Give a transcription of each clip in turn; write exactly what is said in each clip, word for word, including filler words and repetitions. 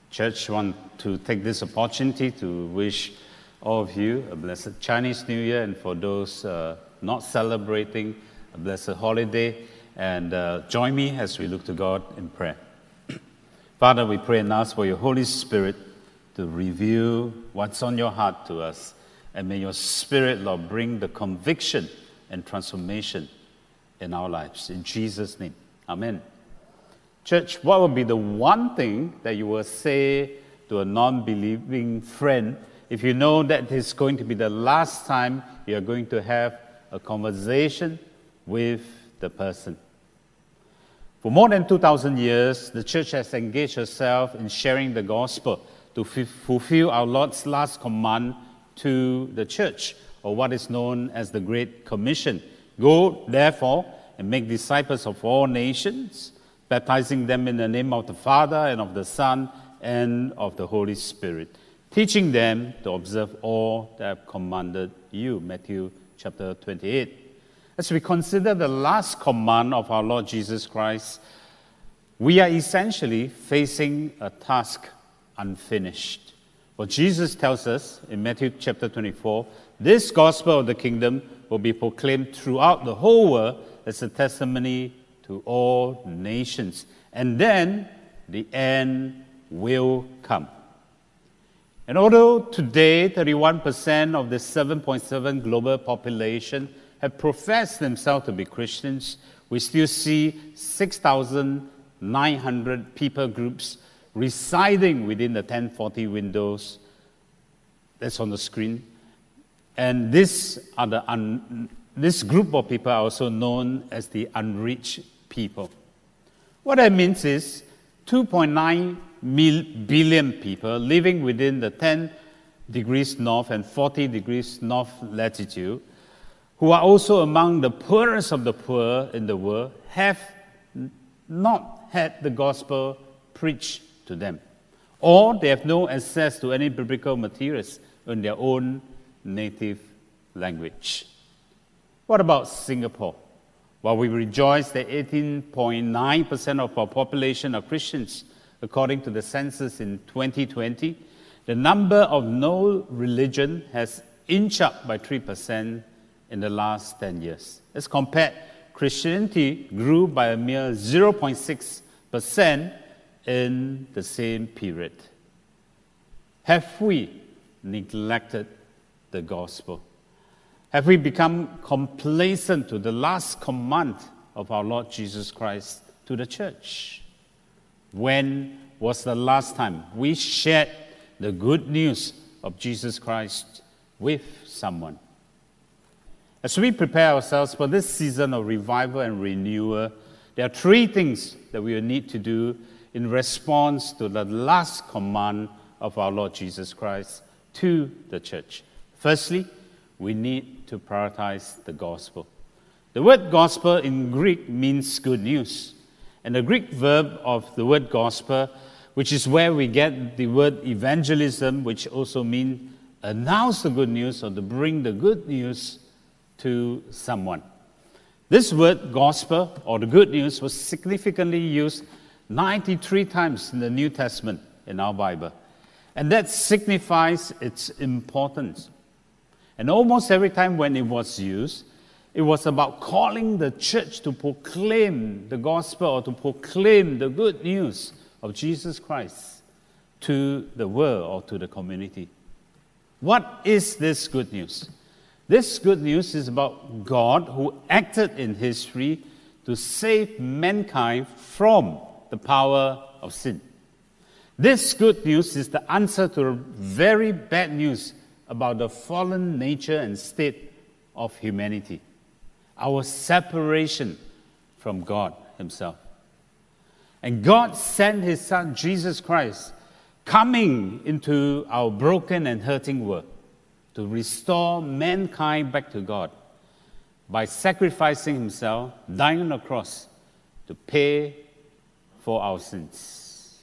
Church, want to take this opportunity to wish all of you a blessed Chinese New Year, and for those uh, not celebrating, a blessed holiday. And uh, join me as we look to God in prayer. Father, we pray and ask for your Holy Spirit to reveal what's on your heart to us. And may your Spirit, Lord, bring the conviction and transformation in our lives. In Jesus' name, amen. Church, what would be the one thing that you will say to a non-believing friend if you know that it's going to be the last time you're going to have a conversation with the person? For more than two thousand years, the church has engaged herself in sharing the gospel to f- fulfill our Lord's last command to the church, or what is known as the Great Commission. Go, therefore, and make disciples of all nations, baptizing them in the name of the Father and of the Son and of the Holy Spirit, teaching them to observe all that I have commanded you. Matthew chapter twenty-eight. As we consider the last command of our Lord Jesus Christ, we are essentially facing a task unfinished. For Jesus tells us in Matthew chapter twenty-four, this gospel of the kingdom will be proclaimed throughout the whole world as a testimony to all nations. And then the end will come. And although today thirty-one percent of the seven point seven global population have professed themselves to be Christians, we still see six thousand nine hundred people groups residing within the ten forty windows that's on the screen. And this, are the un, this group of people are also known as the unreached people. What that means is two point nine billion people living within the ten degrees north and forty degrees north latitude, who are also among the poorest of the poor in the world, have not had the gospel preached to them, or they have no access to any biblical materials in their own native language. What about Singapore? While we rejoice that eighteen point nine percent of our population are Christians, according to the census in twenty twenty, the number of no religion has inched up by three percent in the last ten years. As compared, Christianity grew by a mere zero point six percent in the same period. Have we neglected the gospel? Have we become complacent to the last command of our Lord Jesus Christ to the church? When was the last time we shared the good news of Jesus Christ with someone? As we prepare ourselves for this season of revival and renewal, there are three things that we will need to do in response to the last command of our Lord Jesus Christ to the church. Firstly, we need to prioritize the gospel. The word gospel in Greek means good news. And the Greek verb of the word gospel, which is where we get the word evangelism, which also means announce the good news or to bring the good news to someone. This word gospel or the good news was significantly used ninety-three times in the New Testament in our Bible. And that signifies its importance. And almost every time when it was used, it was about calling the church to proclaim the gospel or to proclaim the good news of Jesus Christ to the world or to the community. What is this good news? This good news is about God who acted in history to save mankind from the power of sin. This good news is the answer to very bad news about the fallen nature and state of humanity, our separation from God himself. And God sent his Son, Jesus Christ, coming into our broken and hurting world to restore mankind back to God by sacrificing himself, dying on the cross to pay for our sins.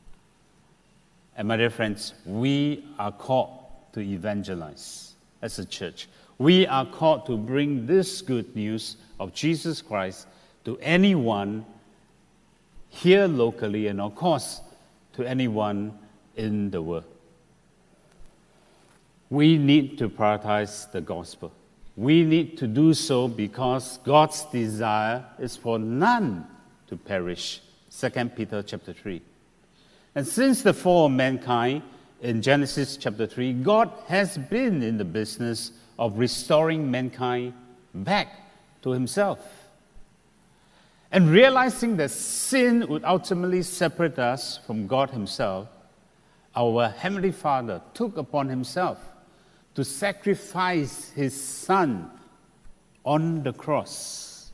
And my dear friends, we are called to evangelize as a church. We are called to bring this good news of Jesus Christ to anyone here locally and, of course, to anyone in the world. We need to prioritize the gospel. We need to do so because God's desire is for none to perish. Second Peter chapter three. And since the fall of mankind in Genesis chapter three, God has been in the business of restoring mankind back to himself. And realizing that sin would ultimately separate us from God himself, our Heavenly Father took upon himself to sacrifice his Son on the cross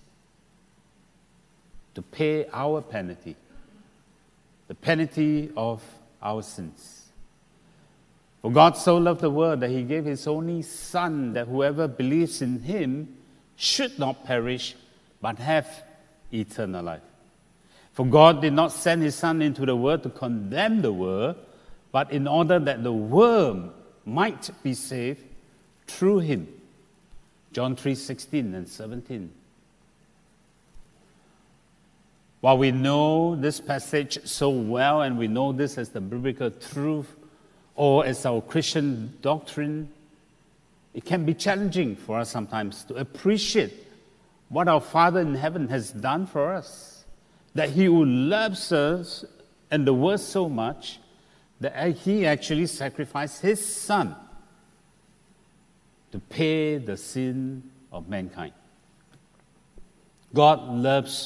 to pay our penalty, the penalty of our sins. For God so loved the world that he gave his only Son, that whoever believes in him should not perish, but have eternal life. For God did not send his Son into the world to condemn the world, but in order that the world might be saved through him. John three sixteen and seventeen. While we know this passage so well, and we know this as the biblical truth or as our Christian doctrine, it can be challenging for us sometimes to appreciate what our Father in heaven has done for us. That he who loves us and the world so much that he actually sacrificed his Son to pay the sin of mankind. God loves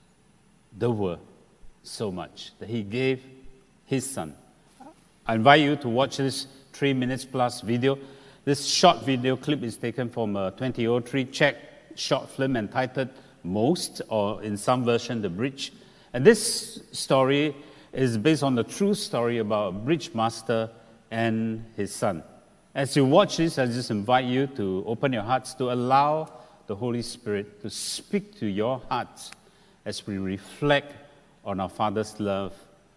the world so much that he gave his Son. I invite you to watch this three minutes plus video. This short video clip is taken from a twenty oh three Czech short film entitled Most, or in some version, The Bridge. And this story is based on the true story about a bridge master and his son. As you watch this, I just invite you to open your hearts to allow the Holy Spirit to speak to your hearts as we reflect on our Father's love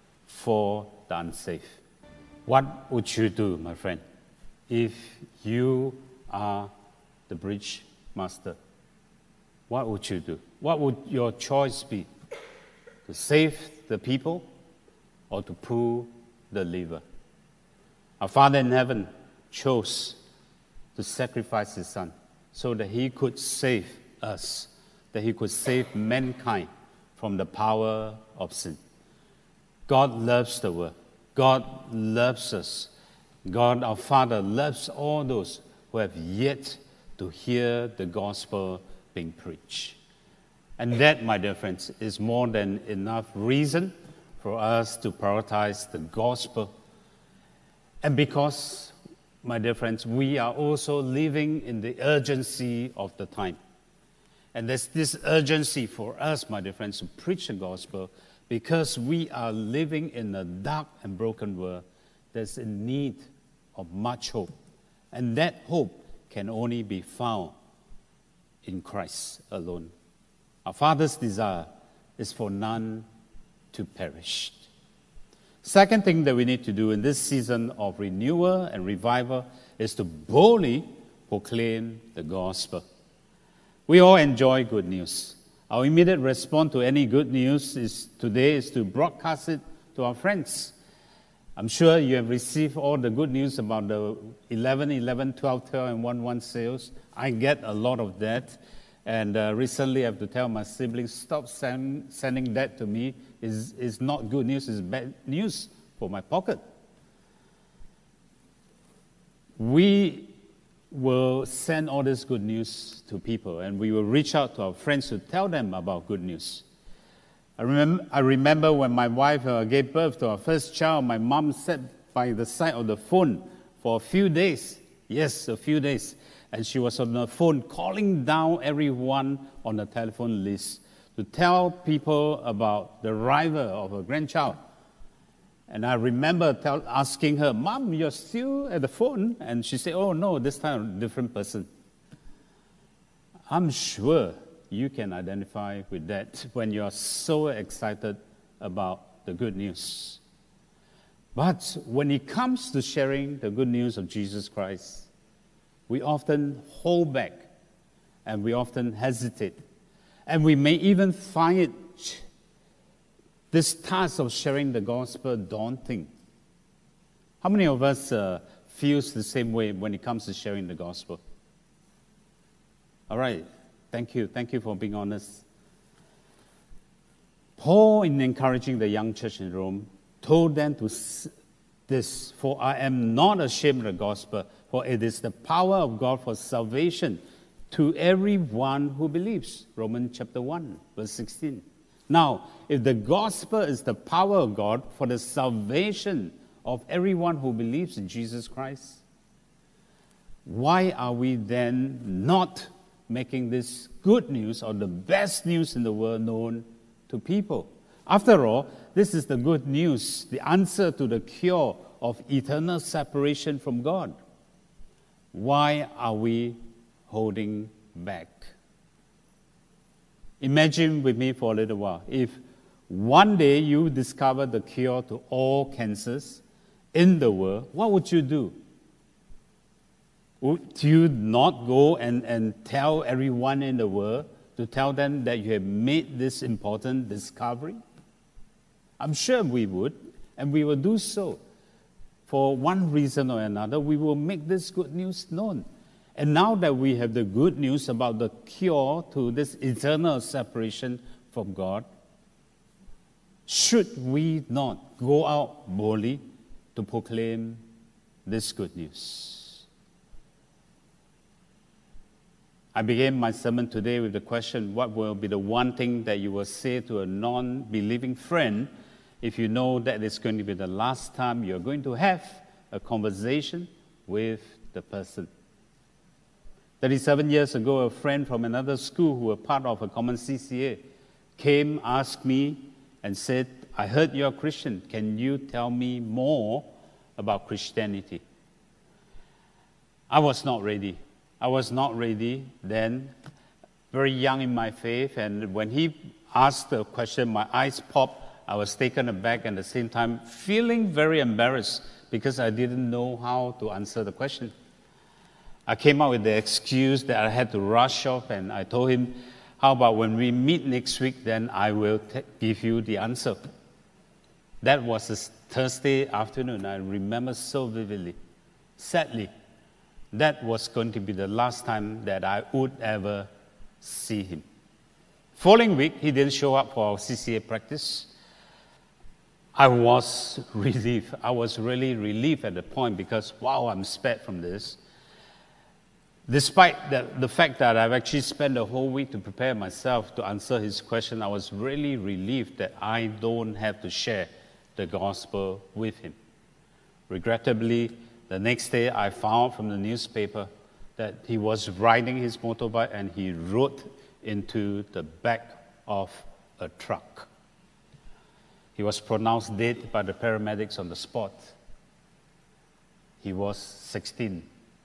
for the unsafe. What would you do, my friend, if you are the bridge master? What would you do? What would your choice be? To save the people or to pull the lever? Our Father in heaven chose to sacrifice his Son so that he could save us, that he could save mankind from the power of sin. God loves the world. God loves us. God, our Father, loves all those who have yet to hear the gospel being preached. And that, my dear friends, is more than enough reason for us to prioritize the gospel. And because, my dear friends, we are also living in the urgency of the time. And there's this urgency for us, my dear friends, to preach the gospel because we are living in a dark and broken world. There's a need of much hope. And that hope can only be found in Christ alone. Our Father's desire is for none to perish. Second thing that we need to do in this season of renewal and revival is to boldly proclaim the gospel. We all enjoy good news. Our immediate response to any good news is today is to broadcast it to our friends. I'm sure you have received all the good news about the eleven eleven, twelve twelve, and one one sales. I get a lot of that. And uh, recently I have to tell my siblings, stop send, sending that to me. It's, it's not good news, it's bad news for my pocket. We will send all this good news to people, and we will reach out to our friends to tell them about good news. I remember, I remember when my wife uh, gave birth to our first child, my mom sat by the side of the phone for a few days. Yes, a few days. And she was on the phone calling down everyone on the telephone list to tell people about the arrival of her grandchild. And I remember tell, asking her, Mom, you're still at the phone? And she said, oh, no, this time a different person. I'm sure you can identify with that when you're so excited about the good news. But when it comes to sharing the good news of Jesus Christ, we often hold back and we often hesitate. And we may even find it, this task of sharing the gospel, daunting. How many of us uh, feels the same way when it comes to sharing the gospel? All right. Thank you. Thank you for being honest. Paul, in encouraging the young church in Rome, told them to this, for I am not ashamed of the gospel, for it is the power of God for salvation to everyone who believes. Romans chapter one, verse sixteen. Now, if the gospel is the power of God for the salvation of everyone who believes in Jesus Christ, why are we then not making this good news or the best news in the world known to people? After all, this is the good news, the answer to the cure of eternal separation from God. Why are we holding back? Imagine with me for a little while, if one day you discover the cure to all cancers in the world, what would you do? Would you not go and, and tell everyone in the world, to tell them that you have made this important discovery? I'm sure we would, and we will do so. For one reason or another, we will make this good news known. And now that we have the good news about the cure to this eternal separation from God, should we not go out boldly to proclaim this good news? I began my sermon today with the question, what will be the one thing that you will say to a non-believing friend if you know that it's going to be the last time you're going to have a conversation with the person? thirty-seven years ago, a friend from another school who were part of a common C C A came, asked me, and said, I heard you're a Christian. Can you tell me more about Christianity? I was not ready. I was not ready then, very young in my faith, and when he asked the question, my eyes popped. I was taken aback and at the same time feeling very embarrassed because I didn't know how to answer the question. I came up with the excuse that I had to rush off, and I told him, how about when we meet next week, then I will t- give you the answer. That was a Thursday afternoon. I remember so vividly. Sadly, that was going to be the last time that I would ever see him. Following week, he didn't show up for our C C A practice. I was relieved. I was really relieved at the point because, wow, I'm spared from this. Despite the, the fact that I've actually spent the whole week to prepare myself to answer his question, I was really relieved that I don't have to share the gospel with him. Regrettably, the next day I found from the newspaper that he was riding his motorbike and he rode into the back of a truck. He was pronounced dead by the paramedics on the spot. He was sixteen.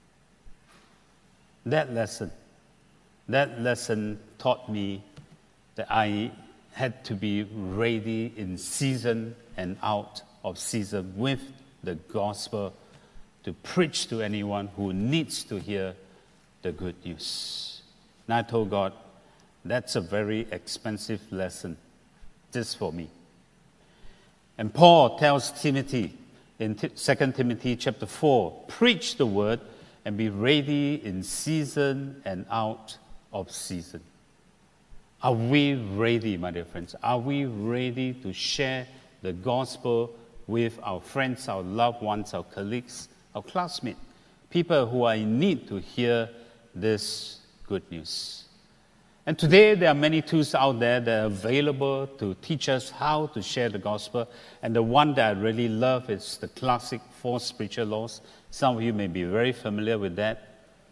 That lesson, that lesson taught me that I had to be ready in season and out of season with the gospel to preach to anyone who needs to hear the good news. And I told God, that's a very expensive lesson just for me. And Paul tells Timothy in Second Timothy chapter four, preach the word and be ready in season and out of season. Are we ready, my dear friends? Are we ready to share the gospel with our friends, our loved ones, our colleagues, our classmates, people who are in need to hear this good news? And today there are many tools out there that are available to teach us how to share the gospel. And the one that I really love is the classic Four Spiritual Laws. Some of you may be very familiar with that.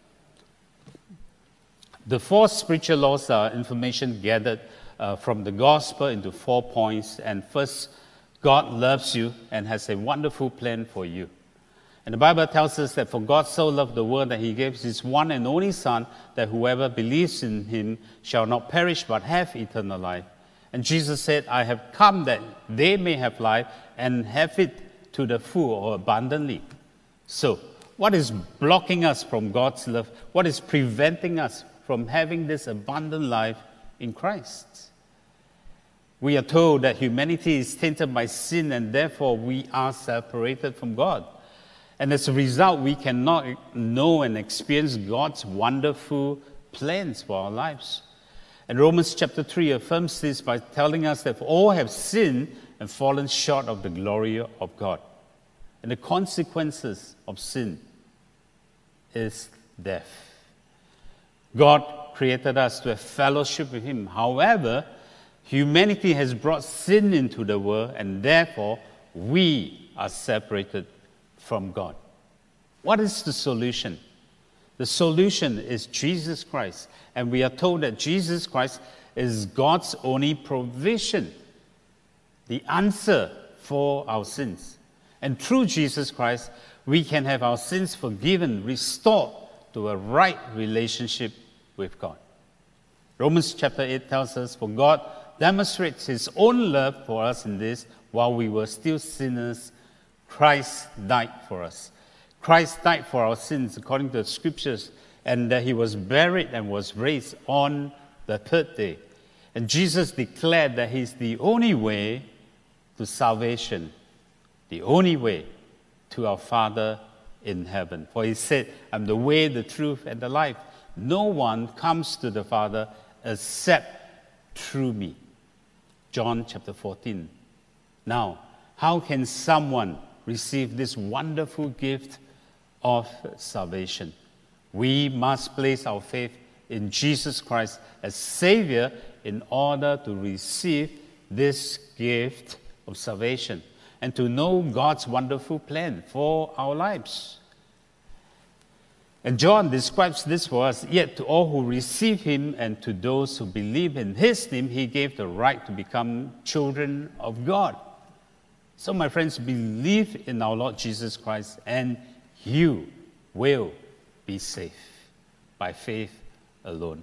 The four spiritual laws are information gathered uh, from the gospel into four points. And first, God loves you and has a wonderful plan for you. And the Bible tells us that for God so loved the world that he gave his one and only Son, that whoever believes in him shall not perish but have eternal life. And Jesus said, I have come that they may have life and have it to the full or abundantly. So, what is blocking us from God's love? What is preventing us from having this abundant life in Christ? We are told that humanity is tainted by sin and therefore we are separated from God. And as a result, we cannot know and experience God's wonderful plans for our lives. And Romans chapter three affirms this by telling us that all have sinned and fallen short of the glory of God. And the consequences of sin is death. God created us to have fellowship with Him. However, humanity has brought sin into the world, and therefore we are separated from God. What is the solution? The solution is Jesus Christ. And we are told that Jesus Christ is God's only provision, the answer for our sins. And through Jesus Christ, we can have our sins forgiven, restored to a right relationship with God. Romans chapter eight tells us, for God demonstrates His own love for us in this, while we were still sinners, Christ died for us. Christ died for our sins according to the Scriptures, and that He was buried and was raised on the third day. And Jesus declared that He's the only way to salvation, the only way to our Father in heaven. For He said, I'm the way, the truth, and the life. No one comes to the Father except through me. John chapter fourteen. Now, how can someone receive this wonderful gift of salvation? We must place our faith in Jesus Christ as Savior in order to receive this gift of salvation and to know God's wonderful plan for our lives. And John describes this for us, yet to all who receive Him and to those who believe in His name, He gave the right to become children of God. So my friends, believe in our Lord Jesus Christ and you will be saved by faith alone.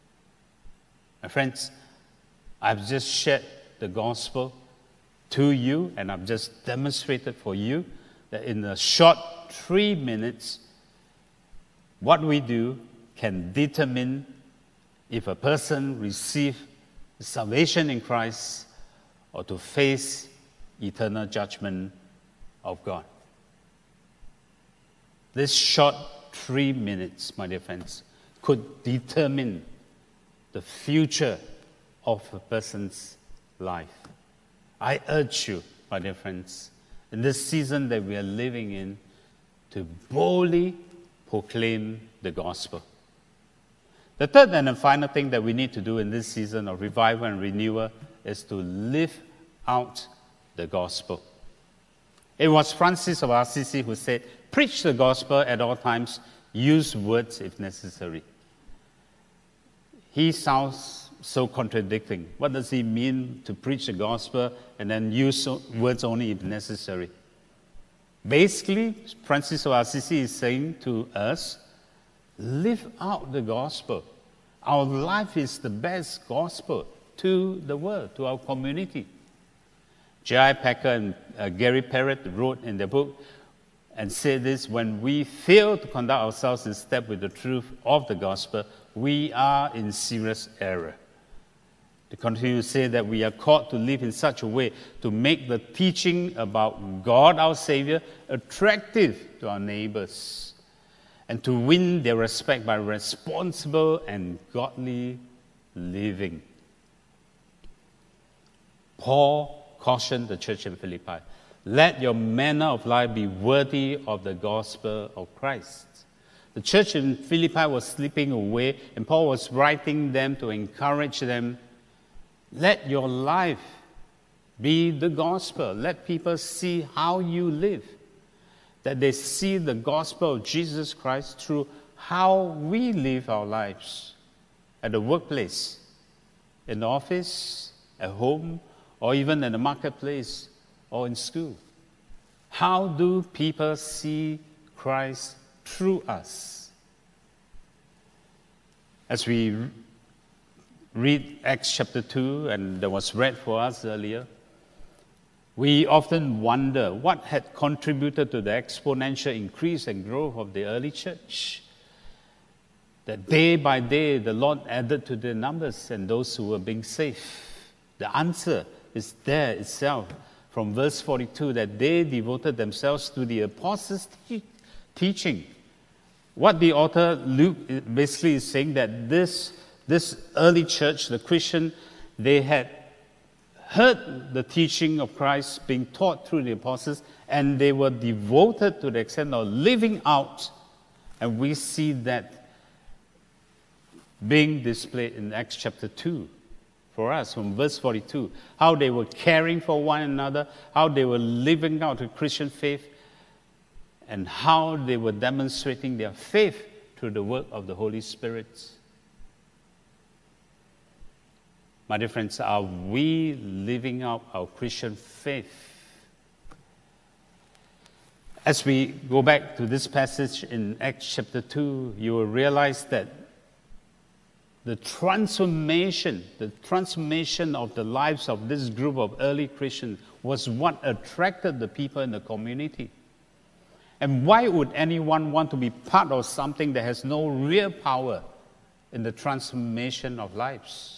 My friends, I've just shared the gospel to you, and I've just demonstrated for you that in a short three minutes, what we do can determine if a person receives salvation in Christ or to face eternal judgment of God. This short three minutes, my dear friends, could determine the future of a person's life. I urge you, my dear friends, in this season that we are living in, to boldly proclaim the gospel. The third and the final thing that we need to do in this season of revival and renewal is to live out the gospel. It was Francis of Assisi who said, preach the gospel at all times, use words if necessary. He sounds so contradicting. What does he mean to preach the gospel and then use words only if necessary? Basically, Francis of Assisi is saying to us, live out the gospel. Our life is the best gospel to the world, to our community. J I Packer and uh, Gary Parrott wrote in their book and said this, when we fail to conduct ourselves in step with the truth of the gospel, we are in serious error. They continue to say that we are called to live in such a way to make the teaching about God, our Savior, attractive to our neighbors and to win their respect by responsible and godly living. Paul cautioned the church in Philippi, let your manner of life be worthy of the gospel of Christ. The church in Philippi was slipping away, and Paul was writing them to encourage them. Let your life be the gospel. Let people see how you live. That they see the gospel of Jesus Christ through how we live our lives. At the workplace, in the office, at home, or even in the marketplace, or in school. How do people see Christ through us? As we read Acts chapter two, and that was read for us earlier, we often wonder what had contributed to the exponential increase and growth of the early church. That day by day, the Lord added to their numbers and those who were being saved. The answer is there itself from verse forty-two, that they devoted themselves to the apostles' teaching. What the author Luke basically is saying that this, this early church, the Christian, they had heard the teaching of Christ being taught through the apostles, and they were devoted to the extent of living out. And we see that being displayed in Acts chapter two for us, from verse forty-two. How they were caring for one another, how they were living out the Christian faith, and how they were demonstrating their faith through the work of the Holy Spirit. My dear friends, are we living out our Christian faith? As we go back to this passage in Acts chapter two, you will realize that the transformation, the transformation of the lives of this group of early Christians was what attracted the people in the community. And why would anyone want to be part of something that has no real power in the transformation of lives?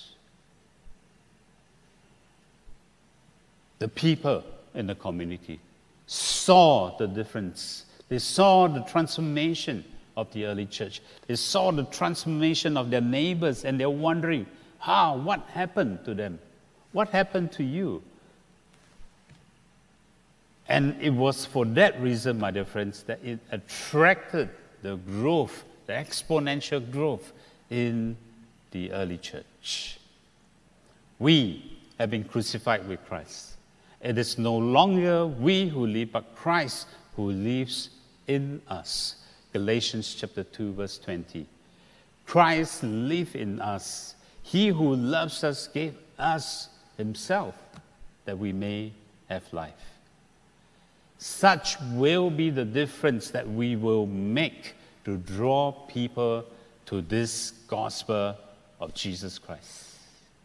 The people in the community saw the difference. They saw the transformation of the early church. They saw the transformation of their neighbors, and they're wondering, how, what happened to them? What happened to you? And it was for that reason, my dear friends, that it attracted the growth, the exponential growth in the early church. We have been crucified with Christ. It is no longer we who live, but Christ who lives in us. Galatians chapter two, verse twenty. Christ lives in us. He who loves us gave us himself that we may have life. Such will be the difference that we will make to draw people to this gospel of Jesus Christ.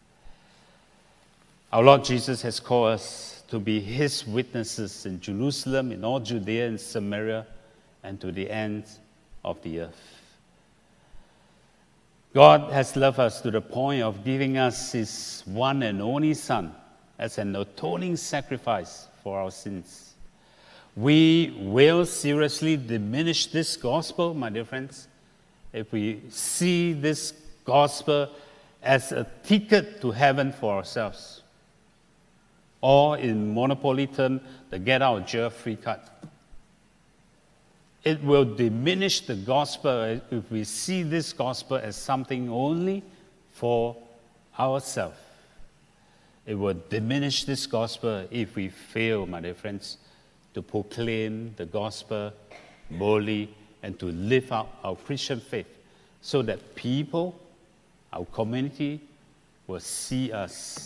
Our Lord Jesus has called us to be his witnesses in Jerusalem, in all Judea and Samaria, and to the ends of the earth. God has loved us to the point of giving us his one and only Son as an atoning sacrifice for our sins. We will seriously diminish this gospel, my dear friends, if we see this gospel as a ticket to heaven for ourselves. Or in monopoly term, the get out of jail free card. It will diminish the gospel if we see this gospel as something only for ourselves. It will diminish this gospel if we fail, my dear friends, to proclaim the gospel boldly and to live out our Christian faith so that people, our community, will see us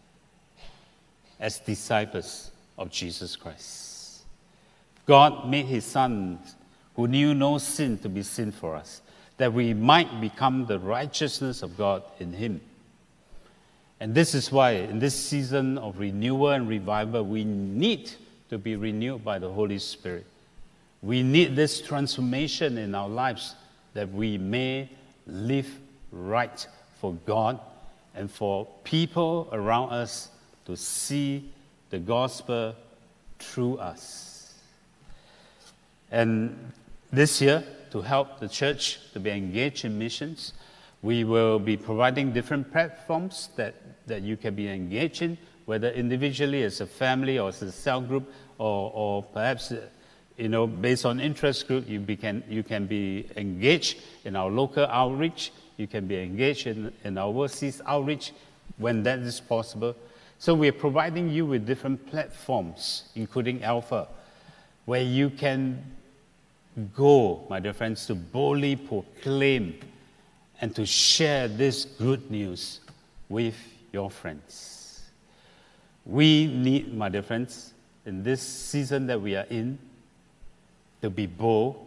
as disciples of Jesus Christ. God made his Son, who knew no sin, to be sin for us, that we might become the righteousness of God in him. And this is why in this season of renewal and revival, we need to be renewed by the Holy Spirit. We need this transformation in our lives that we may live right for God and for people around us to see the gospel through us. And this year, to help the church to be engaged in missions, we will be providing different platforms that, that you can be engaged in, whether individually as a family or as a cell group, or, or perhaps, you know, based on interest group, you, be, can, you can be engaged in our local outreach, you can be engaged in, in our overseas outreach when that is possible. So we're providing you with different platforms, including Alpha, where you can go, my dear friends, to boldly proclaim and to share this good news with your friends. We need, my dear friends, in this season that we are in, to be bold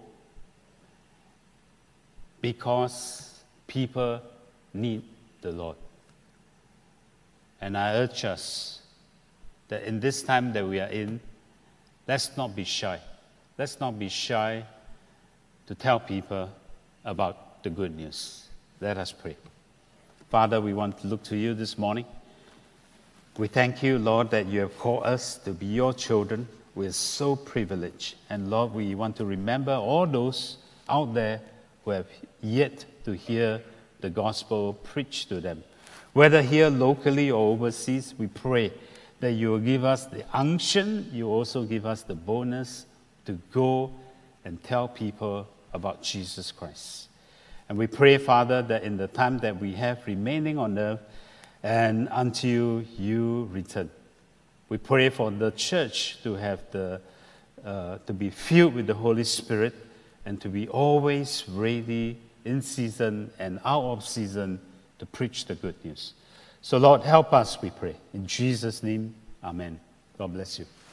because people need the Lord. And I urge us that in this time that we are in, let's not be shy. Let's not be shy to tell people about the good news. Let us pray. Father, we want to look to you this morning. We thank you, Lord, that you have called us to be your children. we're so privileged. And Lord, we want to remember all those out there who have yet to hear the gospel preached to them. Whether here locally or overseas, we pray that you will give us the unction, you also give us the bonus to go and tell people about Jesus Christ. And we pray, Father, that in the time that we have remaining on earth and until you return, we pray for the church to have the uh, to be filled with the Holy Spirit and to be always ready in season and out of season to preach the good news. So Lord, help us, we pray. In Jesus' name, amen. God bless you.